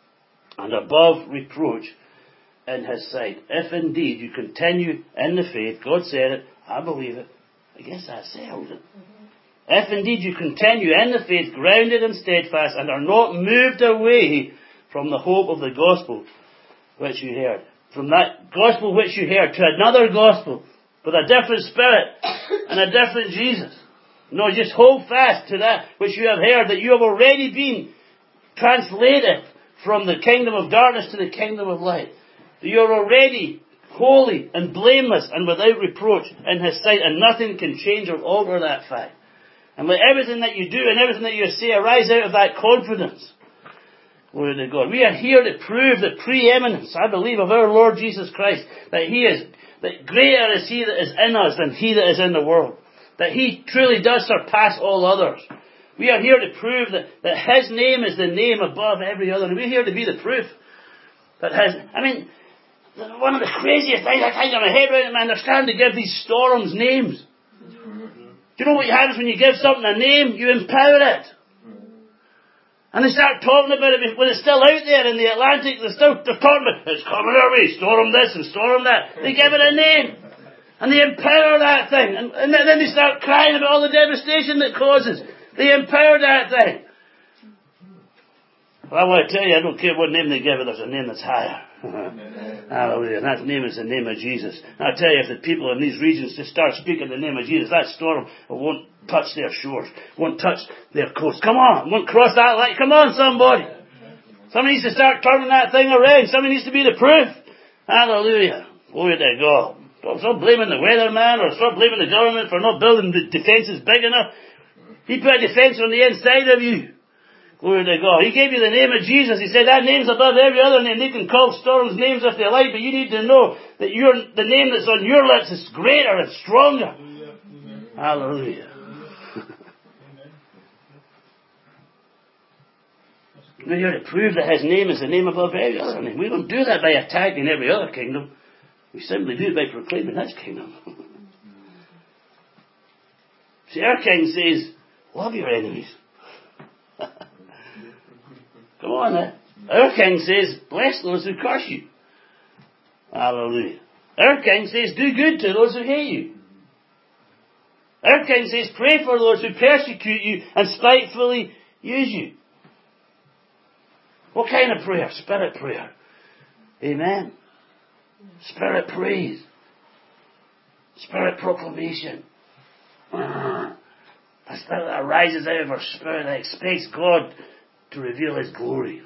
and above reproach in His sight. If indeed you continue in the faith, God said it, I believe it, I guess I settled it. Mm-hmm. If indeed you continue in the faith, grounded and steadfast, and are not moved away from the hope of the gospel which you heard. From that gospel which you heard to another gospel with a different spirit and a different Jesus. No, just hold fast to that which you have heard, that you have already been translated from the kingdom of darkness to the kingdom of light. That you're already holy and blameless and without reproach in His sight, and nothing can change or alter that fact. And let everything that you do and everything that you say arise out of that confidence. Glory to God. We are here to prove the preeminence, I believe, of our Lord Jesus Christ. That He is, that greater is He that is in us than he that is in the world. That He truly does surpass all others. We are here to prove that, that His name is the name above every other. And we're here to be the proof that His, I mean, one of the craziest things I can't get my head around, man, they're starting to give these storms names. Do you know what happens when you give something a name? You empower it. And they start talking about it when it's still out there in the Atlantic. They're still they're talking about, it's coming our way, storm this and storm that. They give it a name. And they empower that thing. And, and then they start crying about all the devastation that causes. They empower that thing. Well, I want to tell you, I don't care what name they give it, there's a name that's higher. Hallelujah. And that name is the name of Jesus. And I tell you, if the people in these regions just start speaking the name of Jesus, that storm won't touch their shores, won't touch their coast. Come on, won't cross that line. Come on, somebody. Somebody needs to start turning that thing around. Somebody needs to be the proof. Hallelujah. Glory to God. Don't stop blaming the weatherman or stop blaming the government for not building the defences big enough. He put a defence on the inside of you. Glory to God. He gave you the name of Jesus. He said that name's above every other name. They can call storms names if they like, but you need to know that your, the name that's on your lips is greater and stronger. Hallelujah. We're here to prove that His name is the name above every other name. We don't do that by attacking every other kingdom. We simply do it by proclaiming His kingdom. See, our King says, love your enemies. Come on now. Our King says, bless those who curse you. Hallelujah. Our King says, do good to those who hate you. Our King says, pray for those who persecute you and spitefully use you. What kind of prayer? Spirit prayer. Amen. Spirit praise. Spirit proclamation. A spirit that arises out of our spirit that expects God to reveal His glory.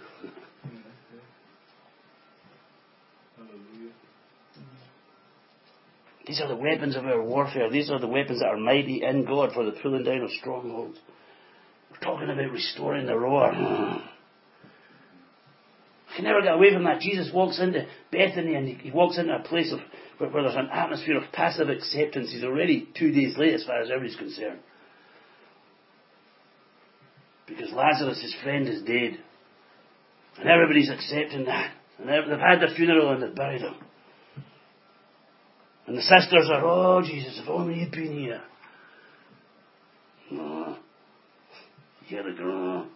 These are the weapons of our warfare. These are the weapons that are mighty in God for the pulling down of strongholds. We're talking about restoring the roar. You can never get away from that. Jesus walks into Bethany and he, he walks into a place of where, where there's an atmosphere of passive acceptance. He's already two days late as far as everybody's concerned. Because Lazarus, his friend, is dead. And everybody's accepting that. And they've had their funeral and they've buried him. And the sisters are, oh Jesus, if only you'd been here. Oh, you gotta go.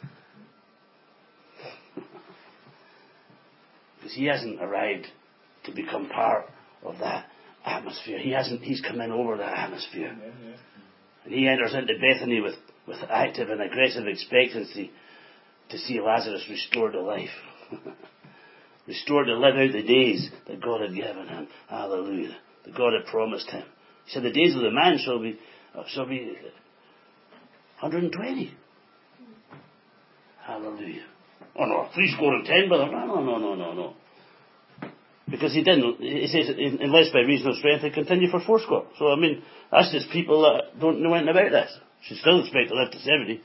Because he hasn't arrived to become part of that atmosphere. He hasn't, he's come in over that atmosphere. Yeah, yeah. And he enters into Bethany with, with active and aggressive expectancy to see Lazarus restored to life. Restored to live out the days that God had given him. Hallelujah. That God had promised him. He said, the days of the man shall be, uh, shall be one hundred twenty. Hallelujah. Oh no, three score and ten, brother. No, no, no, no, no, no. Because he didn't, he says, unless by reason of strength, they continue for four score. So, I mean, that's just people that don't know anything about this. Should still expect to live to seventy.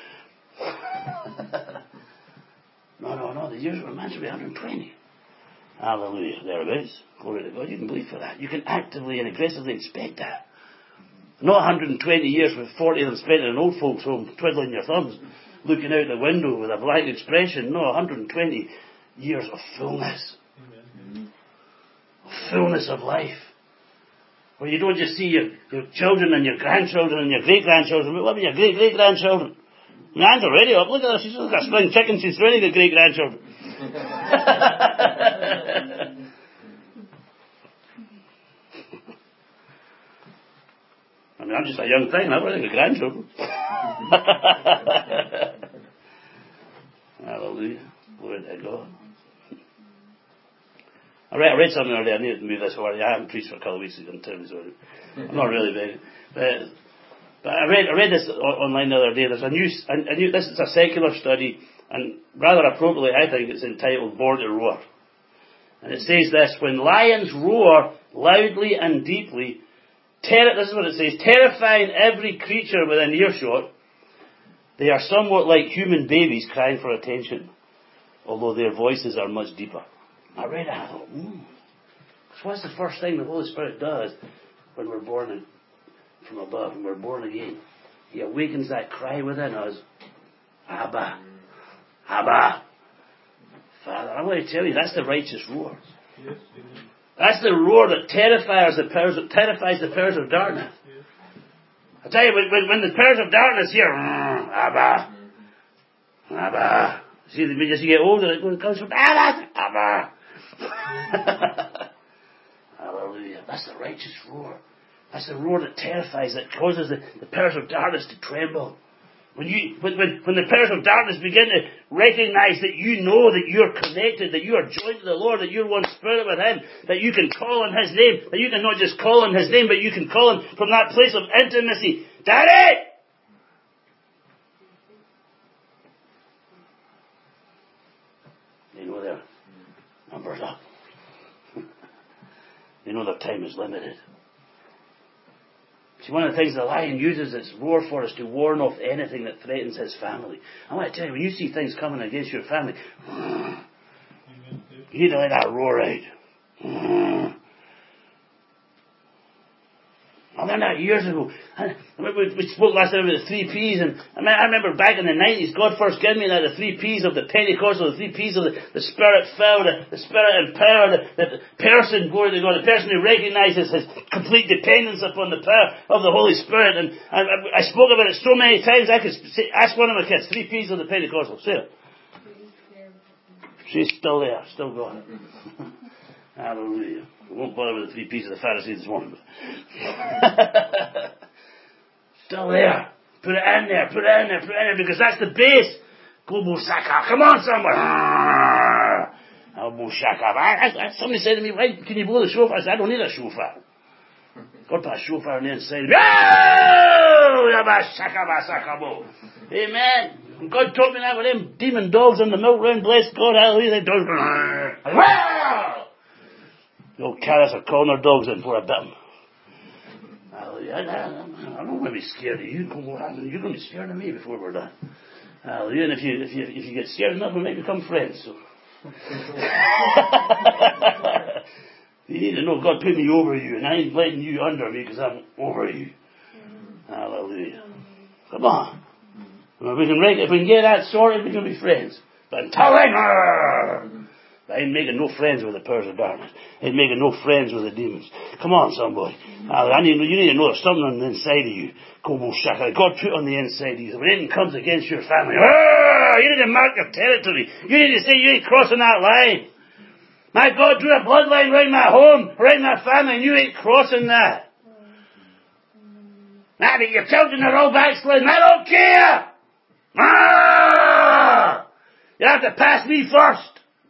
No, no, no, the years of a man should be one hundred twenty. Hallelujah, thereabouts. Glory to God, you can believe for that. You can actively and aggressively expect that. Not one hundred twenty years with forty of them spent in an old folks home, twiddling your thumbs, looking out the window with a blank expression. No, one hundred twenty years of fullness. Amen. Of fullness of life. Where you don't just see your, your children and your grandchildren and your great-grandchildren, but what about your great-great-grandchildren? My aunt's already up. Look at her. She's just got a spring chicken. She's already got great-grandchildren. I mean, I'm just a young thing. I've already got grandchildren. Hallelujah. Glory to God. I read, I read something earlier. I need to move this forward. I haven't preached for a couple of weeks. I'm terribly sorry. I'm not really big. But, but I read I read this online the other day. There's a new, a new, this is a secular study And rather appropriately, I think it's entitled Born to Roar. And it says this: when lions roar loudly and deeply, ter- this is what it says, terrifying every creature within earshot, they are somewhat like human babies crying for attention, although their voices are much deeper. I read that, I thought, hmm. So what's the first thing the Holy Spirit does when we're born in, from above, when we're born again? He awakens that cry within us. Abba. Abba. Father, I want to tell you, that's the righteous roar. Yes, that's the roar that terrifies the powers of, terrifies the powers of darkness. Yes. I tell you, when, when the powers of darkness hear, mm, Abba. Abba. See, as you get older, it comes from Abba. Abba. Hallelujah. That's the righteous roar. That's the roar that terrifies, that causes the, the powers of darkness to tremble. When you, when, when, when the powers of darkness begin to recognize that you know that you're connected, that you are joined to the Lord, that you're one spirit with Him, that you can call on His name, that you can not just call on His name, but you can call Him from that place of intimacy. Daddy! They know their numbers up. They know their time is limited. See, one of the things the lion uses its roar for is to warn off anything that threatens his family. I want to tell you, when you see things coming against your family, you need to let that roar out. I learned that years ago. We spoke last time about the three P's, and I remember back in the nineties, God first gave me that, the three P's of the Pentecostal, the three P's of the, the Spirit-filled, the, the Spirit-empowered, the, the person, glory to God, the person who recognizes his complete dependence upon the power of the Holy Spirit. And I, I spoke about it so many times, I could say, ask one of my kids, three P's of the Pentecostal. Say it. She's still there, still going. Hallelujah. We won't bother with the three P's of the Pharisees this morning. Still there. Put it in there, put it in there, put it in there, because that's the base. Gobo Shaka. Come on, somewhere. Gobo Shaka. Somebody said to me, why can you blow the shofar? I said, I don't need a shofar. God put a shofar on the inside of me. Amen. And God taught me that with them demon dogs in the milk round. Bless God, hallelujah. They dogs. The old carrots are calling their dogs in for a bit. Hallelujah. I, I, I don't want to be scared of you. You're going to be scared of me before we're done. Hallelujah. And if you, if you, if you get scared enough, we might become friends. So. You need to know God put me over you, and I ain't letting you under me because I'm over you. Hallelujah. Come on. If we can, if we can get that sorted, we can be friends. But until then, I ain't making no friends with the powers of darkness. I ain't making no friends with the demons. Come on, somebody. I need, you need to know there's something on the inside of you. God put on the inside of you. When anything comes against your family, you need to mark your territory. You need to say you ain't crossing that line. My God drew a bloodline around my home, around my family, and you ain't crossing that. Now that your children are all backsliding, I don't care. Ah! You have to pass me first.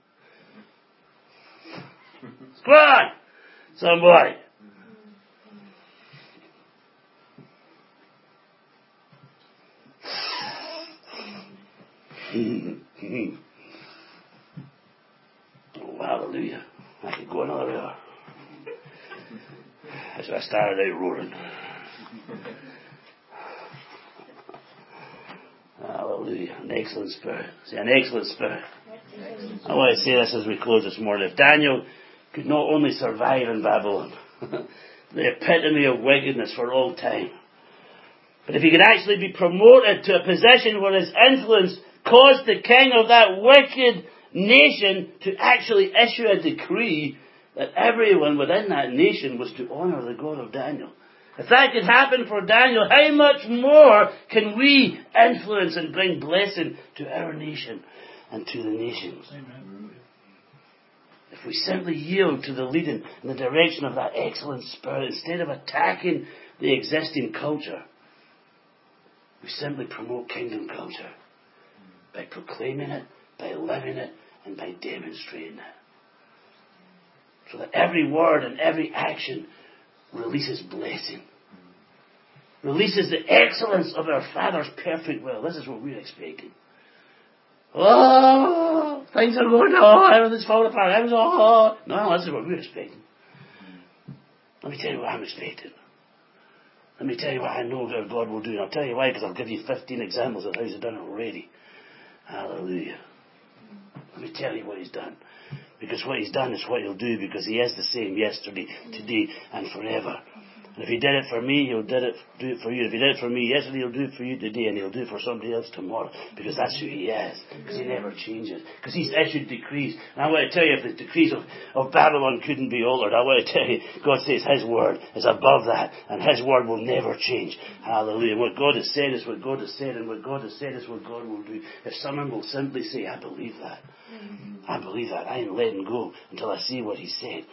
Come on, somebody. Oh, hallelujah. I could go another hour. That's why I started out roaring. Hallelujah. An excellent spirit. See, an excellent spirit. I want to say this as we close this morning. If Daniel could not only survive in Babylon, the epitome of wickedness for all time, but if he could actually be promoted to a position where his influence caused the king of that wicked nation to actually issue a decree that everyone within that nation was to honor the God of Daniel. If that could happen for Daniel, how much more can we influence and bring blessing to our nation and to the nations? Amen. If we simply yield to the leading and the direction of that excellent spirit, instead of attacking the existing culture, we simply promote kingdom culture by proclaiming it, by living it, and by demonstrating it. So that every word and every action releases blessing. Releases the excellence of our Father's perfect will. This is what we're expecting. Oh, things are going, oh, everything's falling apart. Everything's, oh. No, this is what we're expecting. Let me tell you what I'm expecting. Let me tell you what I know that God will do. And I'll tell you why, because I'll give you fifteen examples of how He's done it already. Hallelujah. Let me tell you what He's done. Because what He's done is what He'll do, because He is the same yesterday, today, and forever. And if He did it for me, He'll did it, do it for you. If He did it for me yesterday, He'll do it for you today, and He'll do it for somebody else tomorrow. Because that's who He is. Because He never changes. Because He's issued decrees. And I want to tell you, if the decrees of, of Babylon couldn't be altered, I want to tell you, God says His word is above that. And His word will never change. Hallelujah. What God has said is what God has said, and what God has said is what God will do. If someone will simply say, I believe that. I believe that. I ain't letting go until I see what He said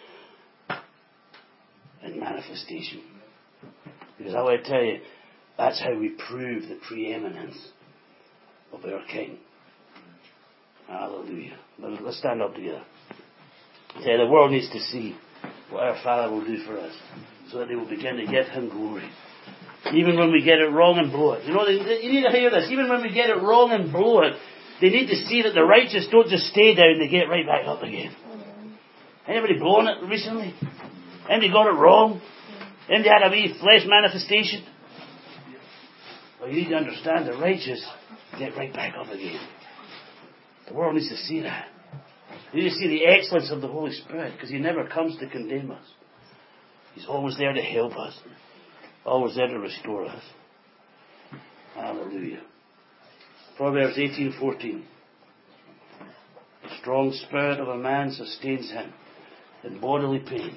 in manifestation. Because I want to tell you, that's how we prove the preeminence of our King. Hallelujah. Let's stand up together. Yeah, the world needs to see what our Father will do for us, so that they will begin to give Him glory. Even when we get it wrong and blow it. You know, you need to hear this. Even when we get it wrong and blow it, they need to see that the righteous don't just stay down, they get right back up again. Anybody blown it recently? Anybody got it wrong? Anybody had a wee flesh manifestation? Well, you need to understand the righteous get right back up again. The world needs to see that. You need to see the excellence of the Holy Spirit, because He never comes to condemn us. He's always there to help us. Always there to restore us. Hallelujah. Proverbs eighteen fourteen. The strong spirit of a man sustains him in bodily pain.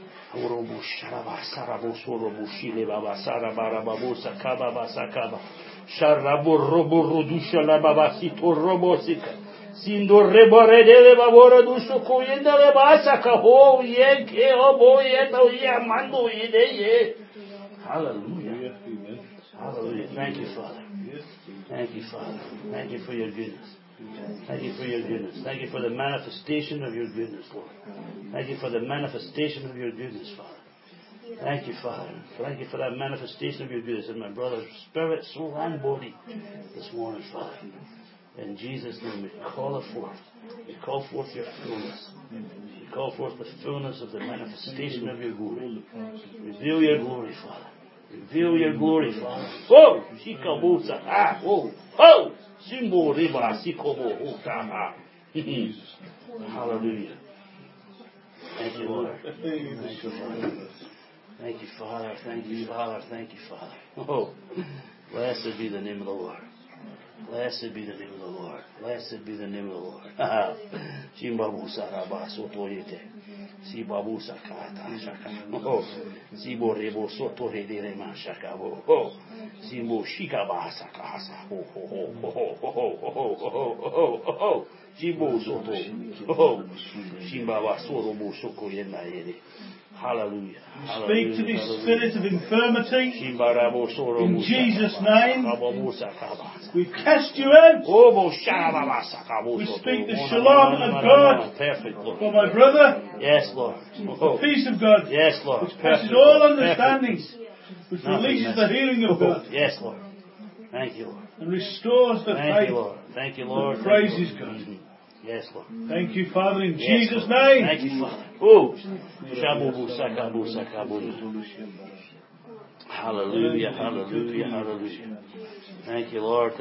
Hallelujah. Hallelujah. Thank you, Father. Thank you, Father. Thank you for your goodness. Thank you for your goodness. Thank you for the manifestation of your goodness, Lord. Thank you for the manifestation of your goodness, Father. Thank you, Father. Thank you for that manifestation of your goodness in my brother's spirit, soul, and body this morning, Father. In Jesus' name, we call it forth. We call forth your fullness. We call forth the fullness of the manifestation of your glory. Reveal your glory, Father. Reveal your glory, Father. Oh! Shikabusa. Ah! Oh! Oh! Simbo riba sikobo utaha. Hallelujah. Thank you, Lord. Thank you, Father. Thank you, Father. Thank you, Father. Thank you, Father. Oh! Blessed be the name of the Lord. Blessed be the name of the Lord. Blessed be the name of the Lord. Simbabu saraba sotoyete. Sibabu sakata shaka. Oh, Sibo rebo sotore de ma shakabo. Oh, Simbo shikaba sakasa. Oh, oh, oh, oh, oh, oh, oh, oh, oh, oh. Simbo soto. Oh, Simbaba sorobo soko yena yere. Hallelujah. Speak to this spirit of infirmity in Jesus' name. We cast you out. We speak the shalom of God for my brother. Yes, Lord. The peace of God. Yes, Lord. Which passes all understanding. Which releases the healing of God. Yes, Lord. Thank you, Lord. And restores the faith. Thank you, Lord. Thank you, Lord. Praises God. Yes, Lord. Thank you, Father, in Yes, Jesus' Lord. name. Thank you, Father. Oh, shabubu sakabu sakabu. Hallelujah, hallelujah, hallelujah. Thank you, Lord.